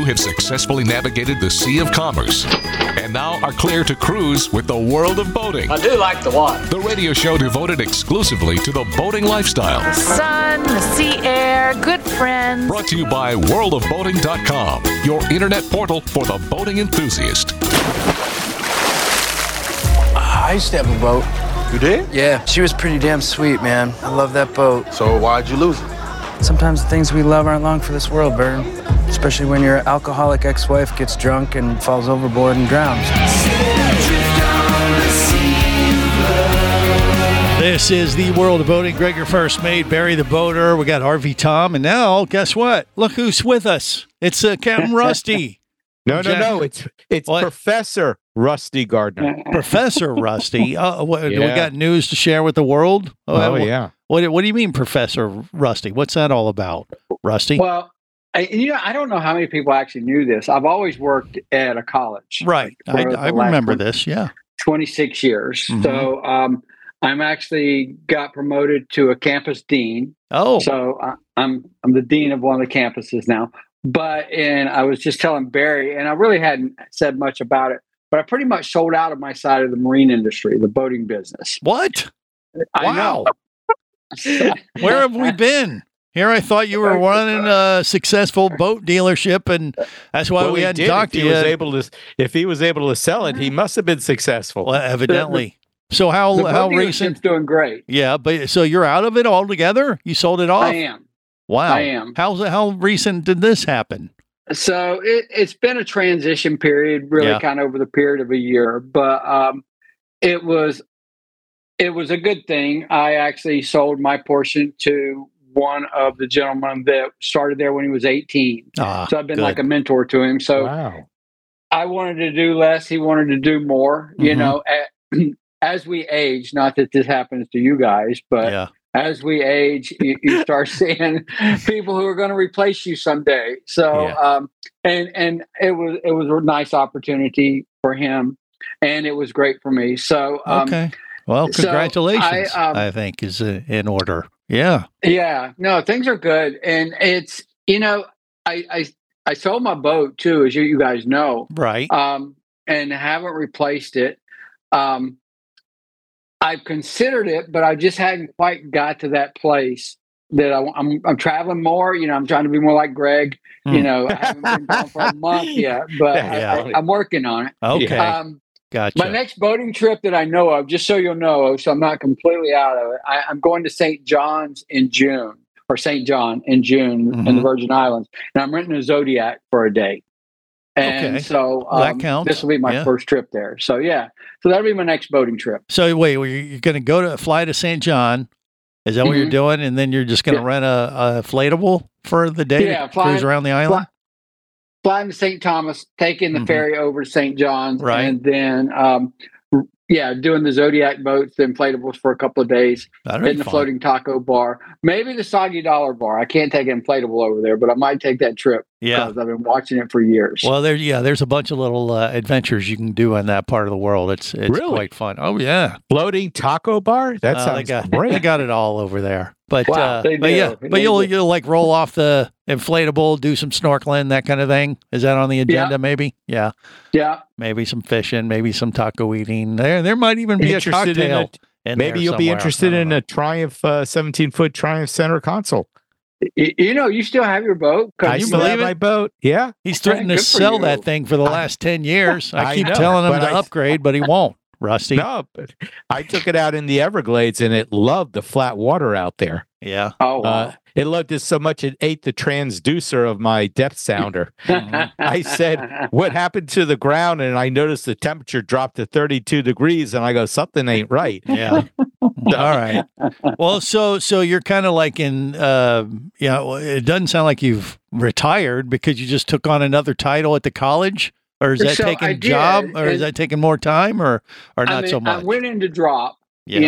have successfully navigated the Sea of Commerce and now are clear to cruise with the world of boating. I do like the water. The radio show devoted exclusively to the boating lifestyle. The sun, the sea air, good friends. Brought to you by worldofboating.com, your internet portal for the boating enthusiast. I used to have a boat. You did? Yeah, she was pretty damn sweet, man. I love that boat. So why'd you lose it? Sometimes the things we love aren't long for this world, Bird. Especially when your alcoholic ex-wife gets drunk and falls overboard and drowns. This is the World of Boating. Greg, your first mate, Barry the boater. We got RV Tom, and now, guess what? Look who's with us. It's Captain Rusty. No. It's What? Professor Rusty Gardner. Professor Rusty. We got news to share with the world? Yeah. What do you mean, Professor Rusty? What's that all about, Rusty? Well, I don't know how many people actually knew this. I've always worked at a college. Right. I remember this. Yeah. 26 years. Mhm. So I'm actually got promoted to a campus dean. Oh. So I'm the dean of one of the campuses now. And I was just telling Barry, and I really hadn't said much about it, but I pretty much sold out of my side of the marine industry, the boating business. What? I know. Where have we been? Here I thought you were running a successful boat dealership, and that's why we hadn't talked to you. If he was able to sell it, he must have been successful. Well, evidently. So The how boat recent? dealership's doing great. Yeah, but so you're out of it altogether? You sold it off? I am. Wow. I am. How recent did this happen? So it's been a transition period, really kind of over the period of a year, but it was a good thing. I actually sold my portion to one of the gentlemen that started there when he was 18. So I've been like a mentor to him. So Wow. I wanted to do less. He wanted to do more, you know, as we age, not that this happens to you guys, but as we age, you start seeing people who are going to replace you someday. So, and it was a nice opportunity for him, and it was great for me. So, Okay. Well, so congratulations, I think, is in order. Yeah. Yeah. No, things are good. And it's, I sold my boat too, as you guys know. Right. And haven't replaced it. I've considered it, but I just hadn't quite got to that place that I'm traveling more. I'm trying to be more like Greg. I haven't been gone for a month yet, but I'm working on it. Okay. Gotcha. My next boating trip that I know of, just so you'll know, so I'm not completely out of it, I'm going to St. John's in June, or St. John in June in the Virgin Islands. And I'm renting a Zodiac for a day. And so that counts. This will be my first trip there. So, so that'll be my next boating trip. So, wait, you're going to fly to St. John. Is that what you're doing? And then you're just going to rent a inflatable for the day to cruise around the island? Flying to St. Thomas, taking the ferry over to St. John's, and then, doing the Zodiac boats, the inflatables for a couple of days, in the floating taco bar, maybe the Soggy Dollar bar. I can't take an inflatable over there, but I might take that trip because I've been watching it for years. Well, there's a bunch of little adventures you can do in that part of the world. It's really quite fun. Oh yeah, floating taco bar. That sounds great. They got it all over there. But they you'll like roll off the inflatable, do some snorkeling, that kind of thing. Is that on the agenda? Maybe. Yeah. Maybe some fishing, maybe some taco eating. There might even be a cocktail. Maybe you'll be interested in a Triumph 17-foot Triumph center console. You still have your boat? I still have my boat. Yeah. He's threatened to sell that thing for the last 10 years. I keep telling him to upgrade, but he won't. Rusty. No, but I took it out in the Everglades and it loved the flat water out there. Yeah. Oh, wow. It loved it so much it ate the transducer of my depth sounder. I said, what happened to the ground? And I noticed the temperature dropped to 32 degrees. And I go, something ain't right. Yeah. All right. Well, so you're kind of like in, it doesn't sound like you've retired because you just took on another title at the college. Or is that taking a job, or is that taking more time, or not so much? I went into drop,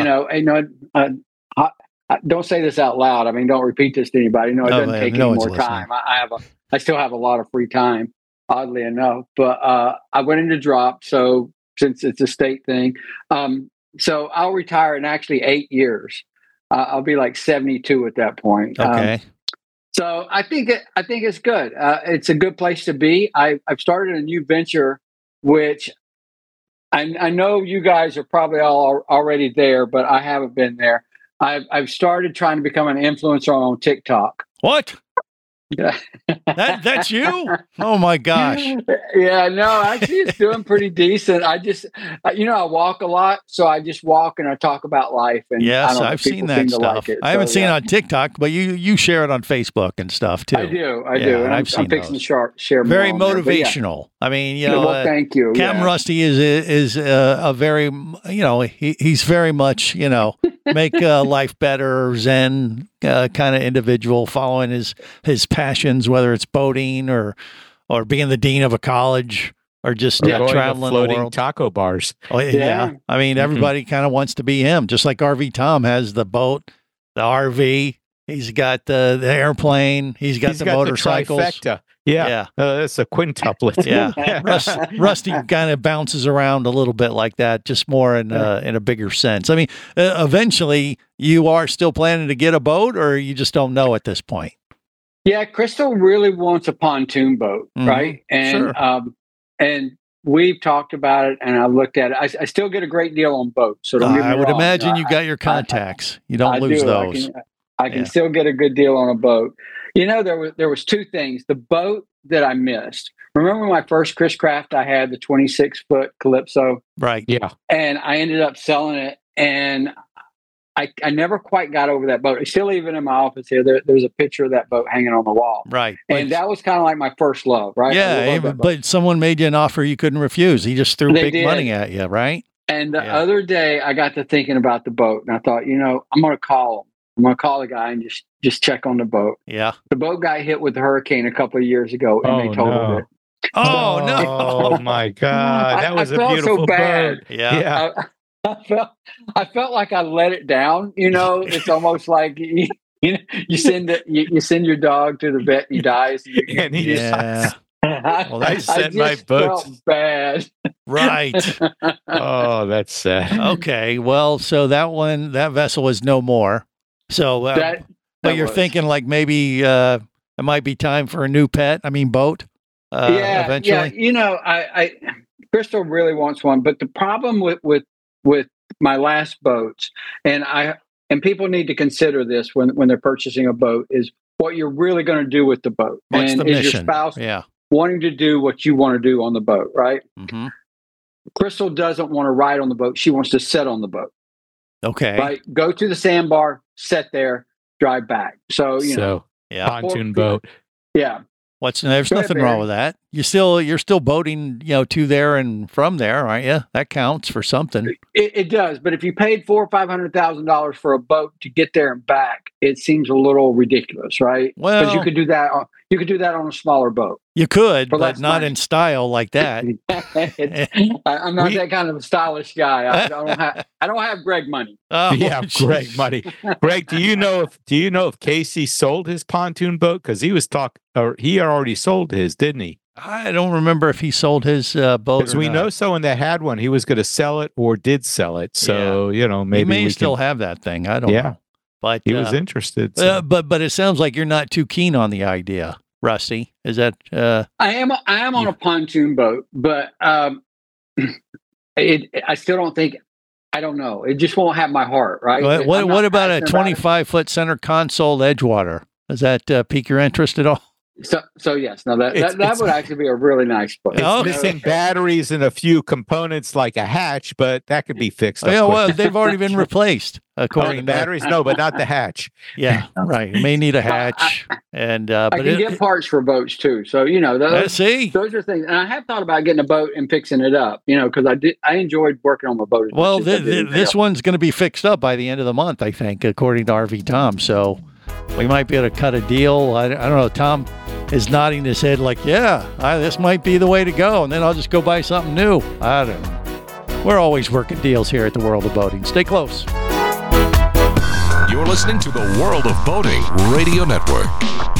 don't say this out loud. I mean, don't repeat this to anybody. No, it doesn't take any more time. I still have a lot of free time, oddly enough. But I went into drop, so since it's a state thing, so I'll retire in actually 8 years. I'll be like 72 at that point. Okay. So I think it's good. It's a good place to be. I've started a new venture, which I know you guys are probably all already there, but I haven't been there. I've started trying to become an influencer on TikTok. What? Yeah. That's you? Oh my gosh. Yeah, no, actually it's doing pretty decent. I just, I walk a lot. So I just walk and I talk about life. And yes, I've seen that stuff. I haven't seen it on TikTok, but you share it on Facebook and stuff too. I do. And I'm fixing to share more. Very motivational. I mean, well, thank you. Captain Rusty is a very, he's very much, make life better, Zen kind of individual, following his passions, whether it's boating or being the dean of a college or just traveling floating the world. Taco bars. Oh yeah. I mean, everybody kind of wants to be him, just like RV Tom has the boat, the RV. He's got the airplane. He's got the motorcycles. The trifecta. Yeah. It's a quintuplet. Yeah. Rusty kind of bounces around a little bit like that, just more in a bigger sense. I mean, eventually you are still planning to get a boat, or you just don't know at this point? Yeah. Crystal really wants a pontoon boat. Mm-hmm. Right. And, and we've talked about it and I looked at it. I still get a great deal on boats. So I would imagine you got your contacts. You don't lose those. I can still get a good deal on a boat. There was two things. The boat that I missed. Remember my first Chris Craft? I had the 26-foot Calypso. Right. Yeah. And I ended up selling it, and I never quite got over that boat. It's still even in my office here. There's a picture of that boat hanging on the wall. Right. And that was kind of like my first love, right? Yeah, but someone made you an offer you couldn't refuse. He just threw big money at you, right? And the other day, I got to thinking about the boat, and I thought, I'm going to call him. I'm going to call the guy and just check on the boat. Yeah. The boat got hit with the hurricane a couple of years ago, and they totaled it. Oh, no. Oh, my God. That was a beautiful so bad. boat. Yeah. I felt like I let it down. It's almost like you send your dog to the vet and he dies. And he dies. Well, I sent my boat. Felt bad. Right. Oh, that's sad. Okay. Well, so that vessel is no more. So, but you're thinking like maybe it might be time for a new pet. I mean, boat. Eventually. Yeah. I Crystal really wants one, but the problem with my last boats, and people need to consider this when they're purchasing a boat, is what you're really going to do with the boat. What's and the is mission? Your spouse wanting to do what you want to do on the boat, right? Mm-hmm. Crystal doesn't want to ride on the boat. She wants to sit on the boat. Okay. Right. Go to the sandbar, sit there, drive back. So, pontoon boat. Yeah. There's nothing wrong with that. You're still boating, to there and from there, aren't you? That counts for something. It does. But if you paid $400,000 or $500,000 for a boat to get there and back, it seems a little ridiculous, right? Well, because you could do that. You could do that on a smaller boat. You could, but not in style like that. I'm not that kind of a stylish guy. I don't have Greg money. Oh, yeah, Greg money. Greg, do you know if Casey sold his pontoon boat? Because he was he already sold his, didn't he? I don't remember if he sold his boat. Because we know someone that had one. He was going to sell it or did sell it. So maybe he may still have that thing. I don't know. But he was interested. So. But it sounds like you're not too keen on the idea, Rusty. Is that? I am on a pontoon boat, but I still don't think. I don't know. It just won't have my heart, right? What about a 25-foot center console Edgewater? Does that pique your interest at all? So yes, no, that would actually be a really nice boat. It's missing batteries and a few components like a hatch, but that could be fixed. Well, they've already been repled. According to batteries, no, but not the hatch. Yeah, right. You may need a hatch, but I can get parts for boats too. So those are things. And I have thought about getting a boat and fixing it up. Because I enjoyed working on my boat. Well, this one's going to be fixed up by the end of the month, I think, according to RV Tom. So we might be able to cut a deal. I don't know. Tom is nodding his head like, this might be the way to go. And then I'll just go buy something new. I don't know. We're always working deals here at the World of Boating. Stay close. You're listening to the World of Boating Radio Network.